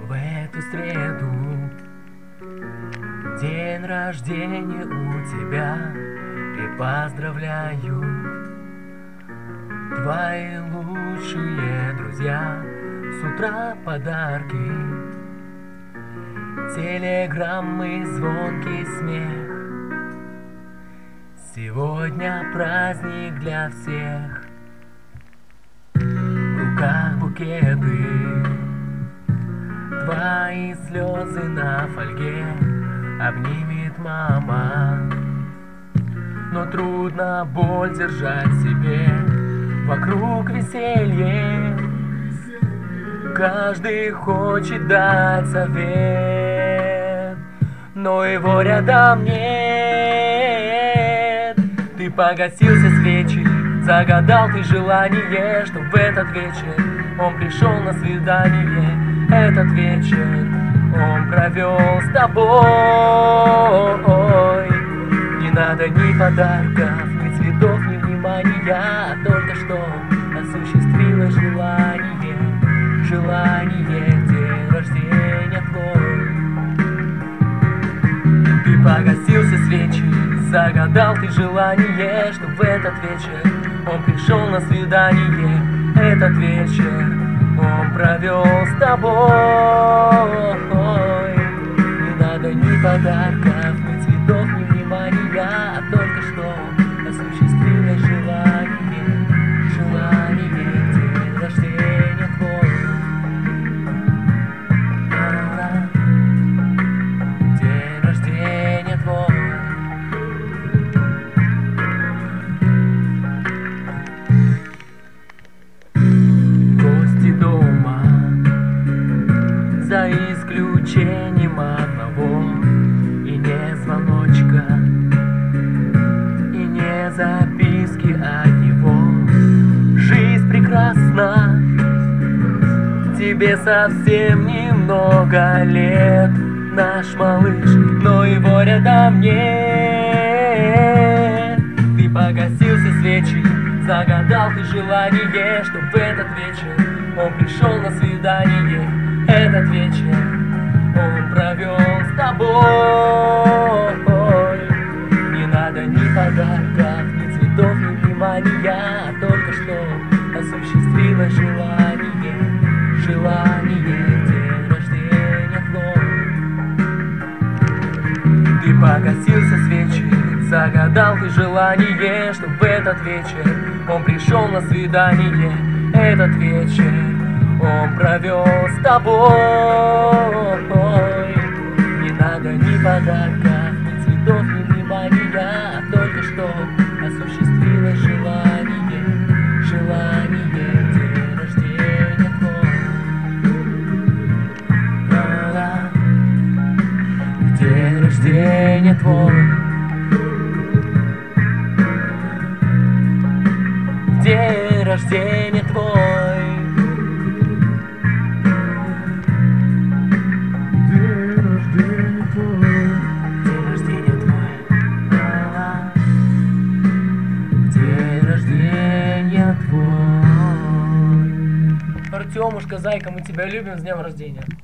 В эту среду день рождения у тебя, и поздравляю твои лучшие друзья. С утра подарки, телеграммы, звонкий смех. Сегодня праздник для всех. В руках букеты, твои слезы на фольге обнимет мама. Но трудно боль держать в себе. Вокруг веселье, каждый хочет дать совет, но его рядом нет. Ты погасил все свечи, загадал ты желание, чтоб в этот вечер он пришел на свидание. Этот вечер он провел с тобой. Не надо ни подарков, ни цветов, ни внимания, только что осуществилось желание. Желание, день рождения твой. Ты погасил все свечи, загадал ты желание, чтоб в этот вечер он пришел на свидание. Этот вечер он провел с тобой. Не надо ни подарков, ни цветов, ни внимания, только что осуществилось желание. Желание, день рождения твой. День рождения твой. Гости дома, за исключением одного, и не звоночка, и не записки от него. Жизнь прекрасна, тебе совсем немного лет, наш малыш, но его рядом нет. Ты погасил все свечи, загадал ты желание, чтоб в этот вечер он пришел на свидание. Этот вечер он провел с тобой. Не надо ни подарков, ни цветов, ни внимания, только что осуществилось желание. Желание, день рождения твой. Ты погасил все свечи, загадал ты желание, чтоб в этот вечер он пришел на свидание. Этот вечер он провел с тобой. Не надо ни подарков, ни цветов, ни внимания, только что осуществилось желание. Желание, день рождения твой. День рождения твой. День рождения твой. День рождения твой. День рождения твой. Артемушка, зайка, мы тебя любим, с днем рождения.